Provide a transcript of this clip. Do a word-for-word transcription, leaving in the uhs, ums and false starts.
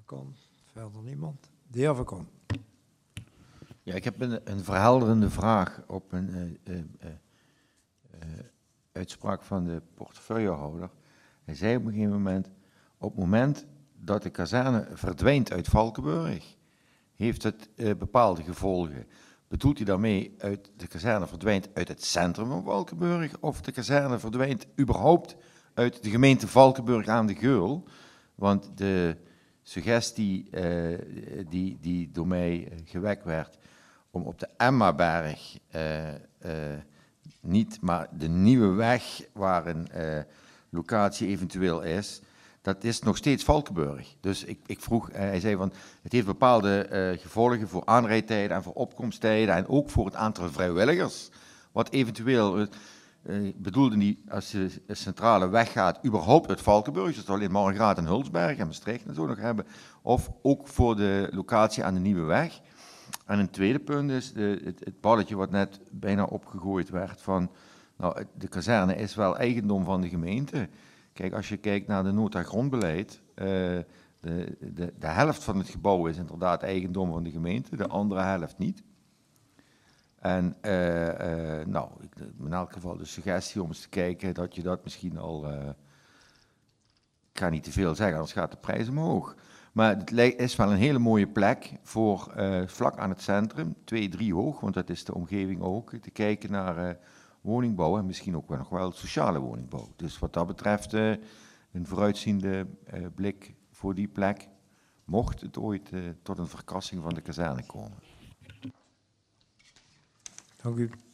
Verkon. Verder niemand. De heer Verkon. Ja, ik heb een, een verhelderende vraag op een uh, uh, uh, uh, uitspraak van de portefeuillehouder. Hij zei op een gegeven moment, op het moment dat de kazerne verdwijnt uit Valkenburg, heeft het uh, bepaalde gevolgen. Bedoelt hij daarmee, uit de kazerne verdwijnt uit het centrum van Valkenburg, of de kazerne verdwijnt überhaupt uit de gemeente Valkenburg aan de Geul? Want de suggestie uh, die, die door mij uh, gewekt werd, om op de Emmaberg uh, uh, niet, maar de nieuwe weg waar een uh, locatie eventueel is, dat is nog steeds Valkenburg. Dus ik, ik vroeg, uh, hij zei van, het heeft bepaalde uh, gevolgen voor aanrijdtijden en voor opkomsttijden en ook voor het aantal vrijwilligers, wat eventueel, uh, uh, bedoelde niet, als je de centrale weg gaat, überhaupt uit Valkenburg, dus alleen Margraat en Hulsberg en Maastricht en zo nog hebben, of ook voor de locatie aan de nieuwe weg. En een tweede punt is de, het, het balletje wat net bijna opgegooid werd van, nou, de kazerne is wel eigendom van de gemeente. Kijk, als je kijkt naar de nota grondbeleid, uh, de, de, de helft van het gebouw is inderdaad eigendom van de gemeente, de andere helft niet. En uh, uh, nou, ik, in elk geval de suggestie om eens te kijken dat je dat misschien al, uh, ik ga niet te veel zeggen, anders gaat de prijs omhoog. Maar het is wel een hele mooie plek voor uh, vlak aan het centrum, twee, drie hoog, want dat is de omgeving ook, te kijken naar uh, woningbouw en misschien ook wel nog wel sociale woningbouw. Dus wat dat betreft uh, een vooruitziende uh, blik voor die plek, mocht het ooit uh, tot een verkassing van de kazerne komen. Dank u.